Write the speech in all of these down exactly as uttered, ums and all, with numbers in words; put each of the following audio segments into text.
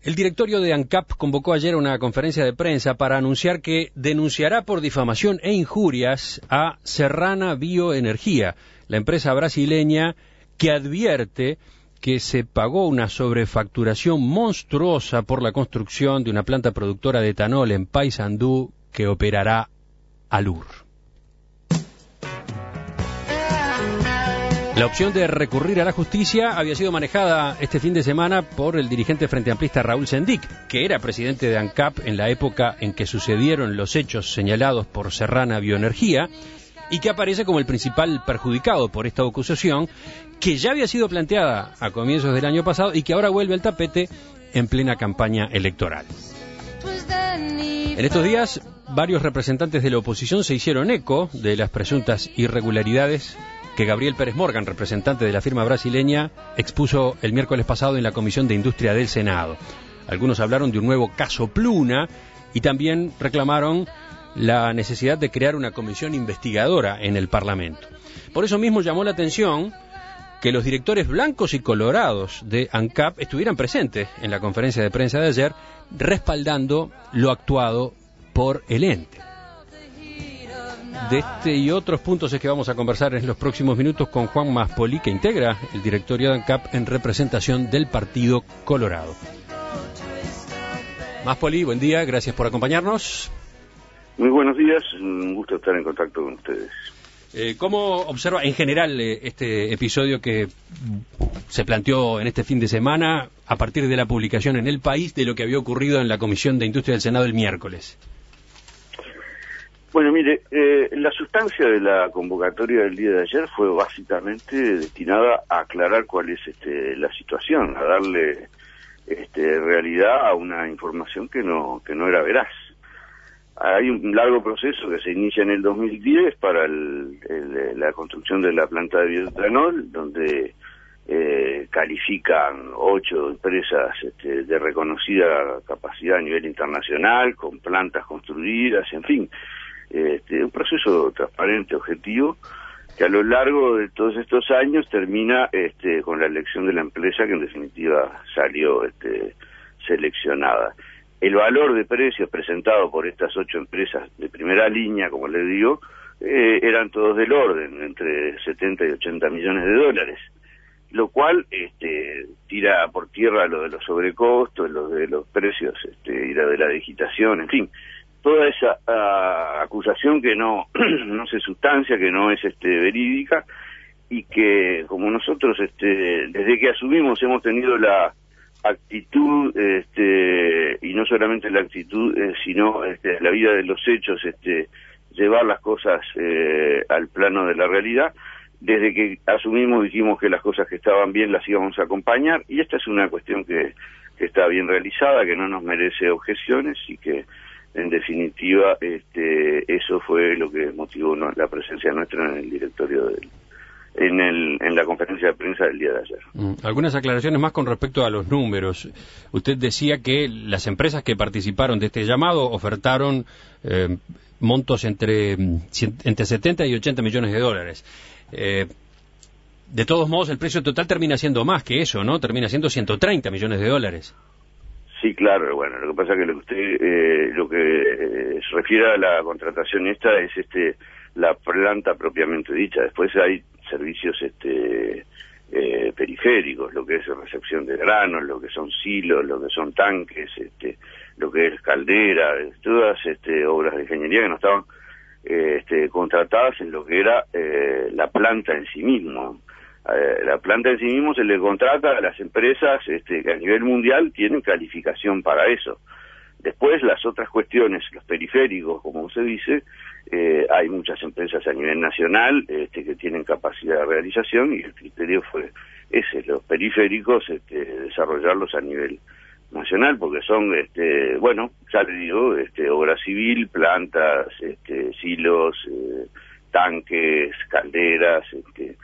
El directorio de ANCAP convocó ayer una conferencia de prensa para anunciar que denunciará por difamación e injurias a Serrana Bioenergia, la empresa brasileña que advierte que se pagó una sobrefacturación monstruosa por la construcción de una planta productora de etanol en Paysandú que operará Alur. La opción de recurrir a la justicia había sido manejada este fin de semana por el dirigente frente amplista Raúl Sendic, que era presidente de ANCAP en la época en que sucedieron los hechos señalados por Serrana Bioenergia y que aparece como el principal perjudicado por esta acusación, que ya había sido planteada a comienzos del año pasado y que ahora vuelve al tapete en plena campaña electoral. En estos días, varios representantes de la oposición se hicieron eco de las presuntas irregularidades que Gabriel Pérez Morgan, representante de la firma brasileña, expuso el miércoles pasado en la Comisión de Industria del Senado. Algunos hablaron de un nuevo caso Pluna y también reclamaron la necesidad de crear una comisión investigadora en el Parlamento. Por eso mismo llamó la atención que los directores blancos y colorados de ANCAP estuvieran presentes en la conferencia de prensa de ayer, respaldando lo actuado por el ente. De este y otros puntos es que vamos a conversar en los próximos minutos con Juan Maspoli, que integra el directorio de ANCAP en representación del Partido Colorado. Maspoli, buen día, gracias por acompañarnos. Muy buenos días, un gusto estar en contacto con ustedes. Eh, ¿Cómo observa en general eh, este episodio que se planteó en este fin de semana a partir de la publicación en El País de lo que había ocurrido en la Comisión de Industria del Senado el miércoles? Bueno, mire, eh, la sustancia de la convocatoria del día de ayer fue básicamente destinada a aclarar cuál es este, la situación, a darle este, realidad a una información que no que no era veraz. Hay un largo proceso que se inicia en el dos mil diez para el, el, la construcción de la planta de bioetanol, donde eh, califican ocho empresas este, de reconocida capacidad a nivel internacional, con plantas construidas, en fin. Este, un proceso transparente, objetivo, que a lo largo de todos estos años termina este, con la elección de la empresa que en definitiva salió este, seleccionada. El valor de precios presentado por estas ocho empresas de primera línea, como les digo, eh, eran todos del orden, entre setenta y ochenta millones de dólares, lo cual este, tira por tierra lo de los sobrecostos, lo de los precios este, y lo de la digitación, en fin. Toda esa uh, acusación que no no se sustancia, que no es este verídica, y que como nosotros este desde que asumimos hemos tenido la actitud este y no solamente la actitud eh, sino este, la vida de los hechos, este llevar las cosas eh, al plano de la realidad. Desde que asumimos dijimos que las cosas que estaban bien las íbamos a acompañar, y esta es una cuestión que, que está bien realizada, que no nos merece objeciones y que en definitiva, este, eso fue lo que motivó ¿no? la presencia nuestra en el directorio, del, en, el, en la conferencia de prensa del día de ayer. Mm, algunas aclaraciones más con respecto a los números. Usted decía que las empresas que participaron de este llamado ofertaron eh, montos entre, entre setenta y ochenta millones de dólares. Eh, de todos modos, el precio total termina siendo más que eso, ¿no? Termina siendo ciento treinta millones de dólares. Sí, claro, bueno, lo que pasa es que lo que usted, eh, lo que eh, se refiere a la contratación esta es este la planta propiamente dicha. Después hay servicios este eh, periféricos, lo que es recepción de granos, lo que son silos, lo que son tanques, este, lo que es caldera, todas este, obras de ingeniería que no estaban eh, este, contratadas en lo que era eh, la planta en sí mismo. Eh, la planta en sí mismo se le contrata a las empresas este, que a nivel mundial tienen calificación para eso. Después las otras cuestiones, los periféricos, como se dice, eh, hay muchas empresas a nivel nacional este, que tienen capacidad de realización, y el criterio fue ese, los periféricos, este, desarrollarlos a nivel nacional, porque son, este, bueno, ya le digo, este, obra civil, plantas, este, silos, eh, tanques, calderas, este,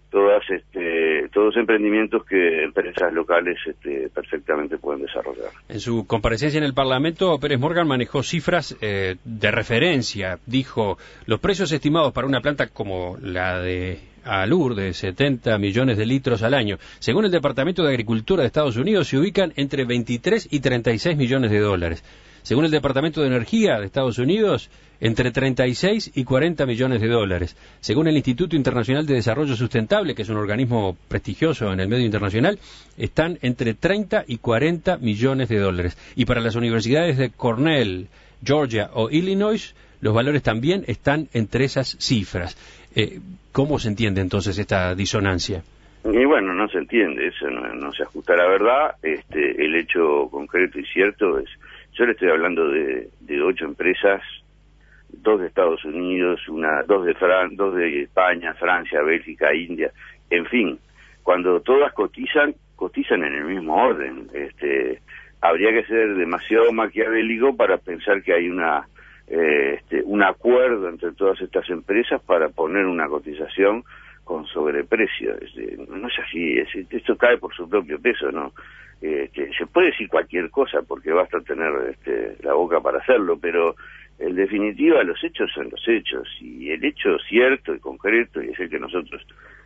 todas este, todos emprendimientos que empresas locales este, perfectamente pueden desarrollar. En su comparecencia en el Parlamento, Pérez Morgan manejó cifras eh, de referencia. Dijo, los precios estimados para una planta como la de Alur, de setenta millones de litros al año, según el Departamento de Agricultura de Estados Unidos, se ubican entre veintitrés y treinta y seis millones de dólares. Según el Departamento de Energía de Estados Unidos, entre treinta y seis y cuarenta millones de dólares. Según el Instituto Internacional de Desarrollo Sustentable, que es un organismo prestigioso en el medio internacional, están entre treinta y cuarenta millones de dólares. Y para las universidades de Cornell, Georgia o Illinois, los valores también están entre esas cifras. Eh, ¿Cómo se entiende entonces esta disonancia? Y bueno, no se entiende, eso no, no se ajusta a la verdad. Este, el hecho concreto y cierto es, yo le estoy hablando de, de ocho empresas, dos de Estados Unidos, una, dos de Fran, dos de España, Francia, Bélgica, India, en fin, cuando todas cotizan, cotizan en el mismo orden. Este, habría que ser demasiado maquiavélico para pensar que hay una eh, este, un acuerdo entre todas estas empresas para poner una cotización con sobreprecio. Este, no es así, es, esto cae por su propio peso, ¿no? Este, se puede decir cualquier cosa porque basta tener este, la boca para hacerlo, pero en definitiva los hechos son los hechos, y el hecho cierto y concreto, y es el que nosotros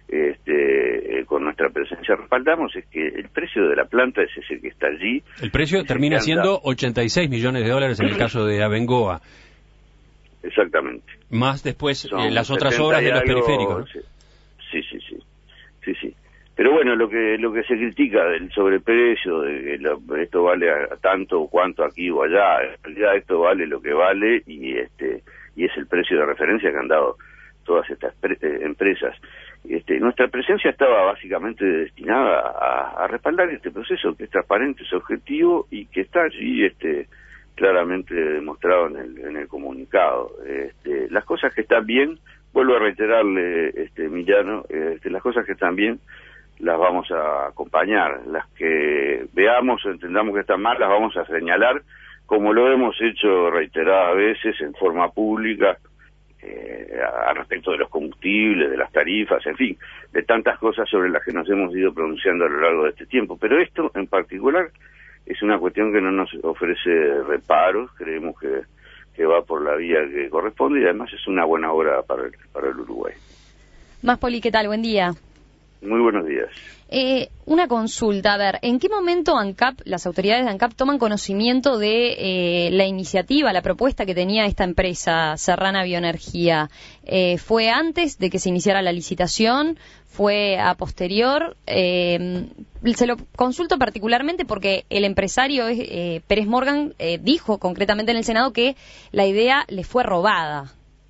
este, eh, con nuestra presencia respaldamos, es que el precio de la planta es ese que está allí. El precio termina siendo ochenta y seis millones de dólares en el caso de Abengoa. Exactamente. Más después eh, las otras obras de los algo, periféricos, ¿no? Sí, sí, sí, sí, sí. Pero bueno, lo que lo que se critica del sobreprecio, de que lo, esto vale a, a tanto o cuanto aquí o allá, en realidad esto vale lo que vale, y este y es el precio de referencia que han dado todas estas pre, eh, empresas. Este, nuestra presencia estaba básicamente destinada a, a respaldar este proceso, que es transparente, es objetivo y que está allí este, claramente demostrado en el, en el comunicado. Este, las cosas que están bien, vuelvo a reiterarle, este, Emiliano, este, las cosas que están bien las vamos a acompañar, las que veamos o entendamos que están mal las vamos a señalar, como lo hemos hecho reiteradas veces en forma pública, eh, a respecto de los combustibles, de las tarifas, en fin, de tantas cosas sobre las que nos hemos ido pronunciando a lo largo de este tiempo. Pero esto en particular es una cuestión que no nos ofrece reparos, creemos que, que va por la vía que corresponde, y además es una buena obra para el, para el Uruguay. Maspoli, ¿qué tal? Buen día. Muy buenos días. Eh, una consulta, a ver, ¿en qué momento ANCAP, las autoridades de ANCAP toman conocimiento de eh, la iniciativa, la propuesta que tenía esta empresa, Serrana Bioenergía? Eh, ¿Fue antes de que se iniciara la licitación? ¿Fue a posterior? Eh, se lo consulto particularmente porque el empresario eh, Pérez Morgan eh, dijo concretamente en el Senado que la idea le fue robada.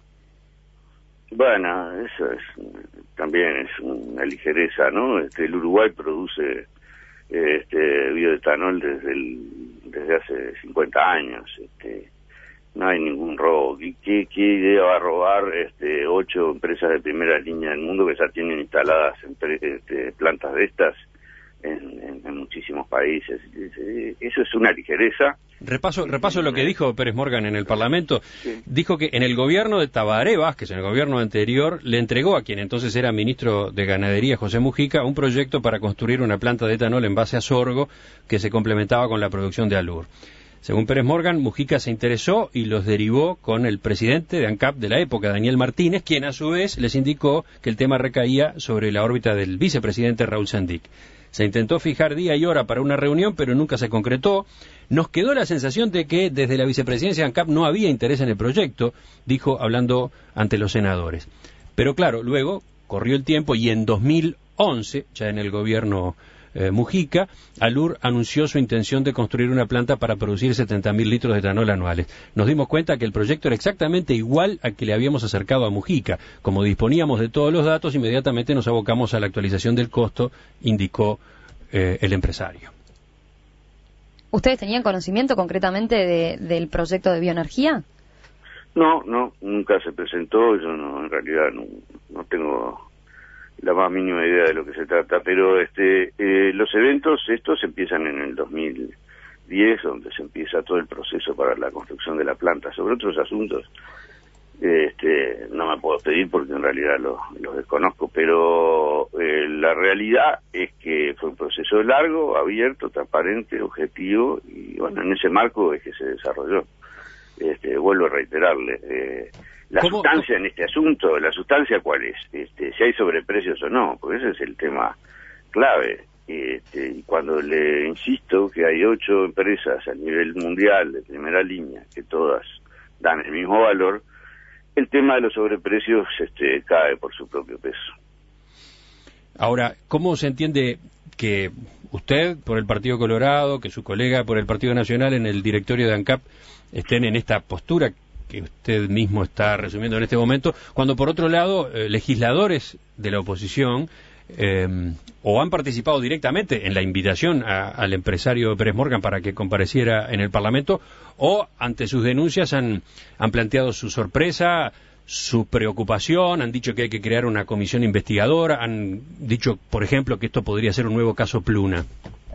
Bueno, eso es también es una ligereza, ¿no? Este, el Uruguay produce este bioetanol desde el, desde hace cincuenta años. Este, no hay ningún robo. ¿Qué, qué, qué idea va a robar este, ocho empresas de primera línea del mundo que ya tienen instaladas este, plantas de estas en, en, en muchísimos países? Eso es una ligereza. Repaso, repaso lo que dijo Pérez Morgan en el Parlamento. Sí. Dijo que en el gobierno de Tabaré Vázquez, en el gobierno anterior, le entregó a quien entonces era ministro de Ganadería, José Mujica, un proyecto para construir una planta de etanol en base a sorgo que se complementaba con la producción de Alur. Según Pérez Morgan, Mujica se interesó y los derivó con el presidente de ANCAP de la época, Daniel Martínez, quien a su vez les indicó que el tema recaía sobre la órbita del vicepresidente Raúl Sendic. Se intentó fijar día y hora para una reunión, pero nunca se concretó. Nos quedó la sensación de que desde la vicepresidencia de ANCAP no había interés en el proyecto, dijo hablando ante los senadores. Pero claro, luego corrió el tiempo y en dos mil once, ya en el gobierno eh, Mujica, Alur anunció su intención de construir una planta para producir setenta mil litros de etanol anuales. Nos dimos cuenta que el proyecto era exactamente igual al que le habíamos acercado a Mujica. Como disponíamos de todos los datos, inmediatamente nos abocamos a la actualización del costo, indicó eh, el empresario. ¿Ustedes tenían conocimiento concretamente de, del proyecto de bioenergía? No, no, nunca se presentó, yo no, en realidad no, no tengo la más mínima idea de lo que se trata, pero este eh, los eventos estos empiezan en el dos mil diez, donde se empieza todo el proceso para la construcción de la planta. Sobre otros asuntos, Este, no me puedo pedir porque en realidad los lo desconozco, pero eh, la realidad es que fue un proceso largo, abierto, transparente, objetivo, y bueno, en ese marco es que se desarrolló. Este, vuelvo a reiterarle, eh, la ¿Cómo? sustancia en este asunto, ¿la sustancia cuál es? Este, si hay sobreprecios o no, porque ese es el tema clave. Este, y cuando le insisto que hay ocho empresas a nivel mundial de primera línea que todas dan el mismo valor, el tema de los sobreprecios este, cae por su propio peso. Ahora, ¿cómo se entiende que usted, por el Partido Colorado, que su colega por el Partido Nacional en el directorio de ANCAP estén en esta postura que usted mismo está resumiendo en este momento, cuando por otro lado eh, legisladores de la oposición eh, o han participado directamente en la invitación a, al empresario Pérez Morgan para que compareciera en el Parlamento, o ante sus denuncias han, han planteado su sorpresa, su preocupación, han dicho que hay que crear una comisión investigadora, han dicho, por ejemplo, que esto podría ser un nuevo caso Pluna?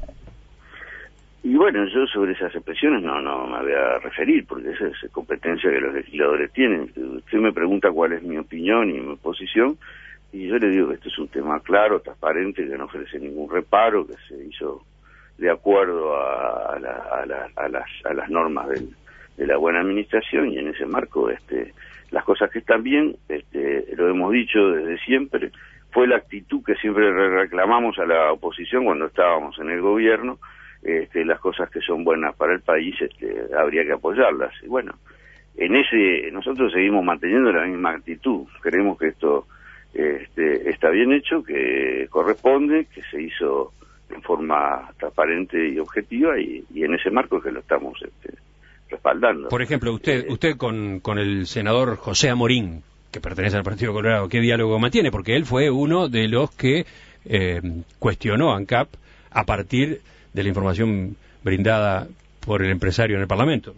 Y bueno, yo sobre esas expresiones no, no me voy a referir, porque esa es competencia que los legisladores tienen. Usted me pregunta cuál es mi opinión y mi posición, y yo le digo que este es un tema claro, transparente, que no ofrece ningún reparo, que se hizo de acuerdo a, a, la, a, la, a, las, a las normas del, de la buena administración, y en ese marco este, las cosas que están bien, este, lo hemos dicho desde siempre, fue la actitud que siempre reclamamos a la oposición cuando estábamos en el gobierno. Este, las cosas que son buenas para el país este, habría que apoyarlas. Y bueno, en ese nosotros seguimos manteniendo la misma actitud. Creemos que esto este, está bien hecho, que corresponde, que se hizo en forma transparente y objetiva, y, y en ese marco es que lo estamos este, respaldando. Por ejemplo, usted eh, usted con, con el senador José Amorín, que pertenece al Partido Colorado, ¿qué diálogo mantiene? Porque él fue uno de los que eh, cuestionó a ANCAP a partir de la información brindada por el empresario en el Parlamento.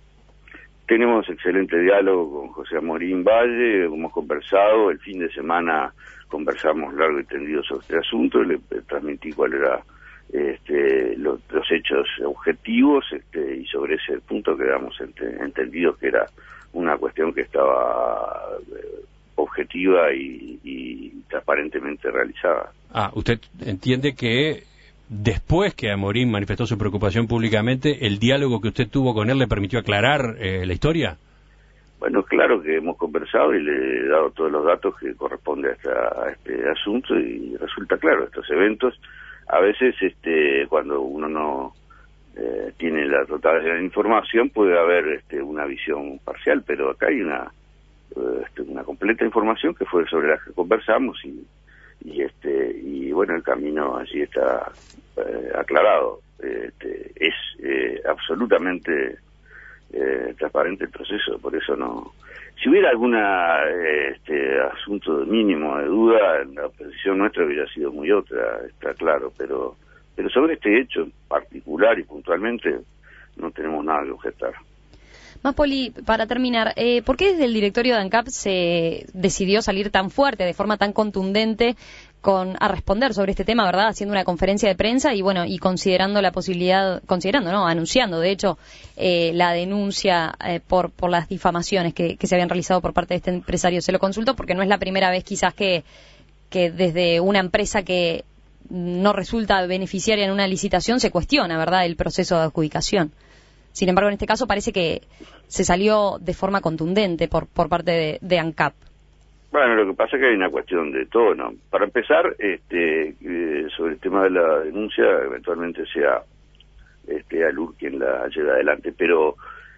Tenemos excelente diálogo con José Amorín Valle, hemos conversado, el fin de semana conversamos largo y tendido sobre este asunto, le transmití cuál era este, los, los hechos objetivos este, y sobre ese punto quedamos ent entendidos que era una cuestión que estaba eh, objetiva y, y transparentemente realizada. Ah, ¿usted entiende que después que Amorín manifestó su preocupación públicamente, el diálogo que usted tuvo con él le permitió aclarar eh, la historia? Bueno, claro que hemos conversado y le he dado todos los datos que corresponde a, esta, a este asunto, y resulta claro, estos eventos, a veces este, cuando uno no eh, tiene la totalidad de la información puede haber este, una visión parcial, pero acá hay una, este, una completa información que fue sobre la que conversamos, y y este y bueno, el camino allí está eh, aclarado. Este, es eh, absolutamente eh, transparente el proceso, por eso no. Si hubiera alguna este asunto mínimo de duda, la posición nuestra hubiera sido muy otra, está claro, pero pero sobre este hecho en particular y puntualmente no tenemos nada que objetar. Más, Poli, para terminar, eh, ¿por qué desde el directorio de ANCAP se decidió salir tan fuerte, de forma tan contundente, con a responder sobre este tema, verdad, haciendo una conferencia de prensa y bueno, y considerando la posibilidad, considerando, no, anunciando, de hecho, eh, la denuncia eh, por por las difamaciones que, que se habían realizado por parte de este empresario? Se lo consulto porque no es la primera vez quizás que, que desde una empresa que no resulta beneficiaria en una licitación se cuestiona, ¿verdad?, el proceso de adjudicación. Sin embargo, en este caso parece que se salió de forma contundente por por parte de, de ANCAP. Bueno, lo que pasa es que hay una cuestión de tono. Para empezar, este, eh, sobre el tema de la denuncia, eventualmente sea este, ALUR quien la lleve adelante, pero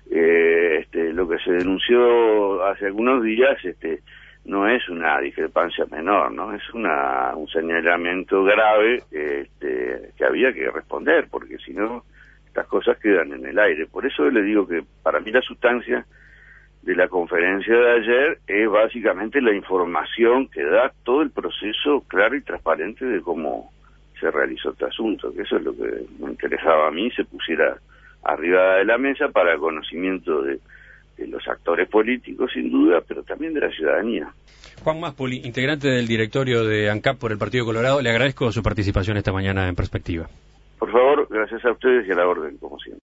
eh, este, lo que se denunció hace algunos días este, no es una discrepancia menor, ¿no? Es una, un señalamiento grave este, que había que responder, porque si no, estas cosas quedan en el aire. Por eso le digo que para mí la sustancia de la conferencia de ayer es básicamente la información que da todo el proceso claro y transparente de cómo se realizó este asunto, que eso es lo que me interesaba a mí, se pusiera arriba de la mesa para el conocimiento de, de los actores políticos, sin duda, pero también de la ciudadanía. Juan Máspoli, integrante del directorio de ANCAP por el Partido Colorado, le agradezco su participación esta mañana en Perspectiva. Por favor, gracias a ustedes y a la orden, como siempre.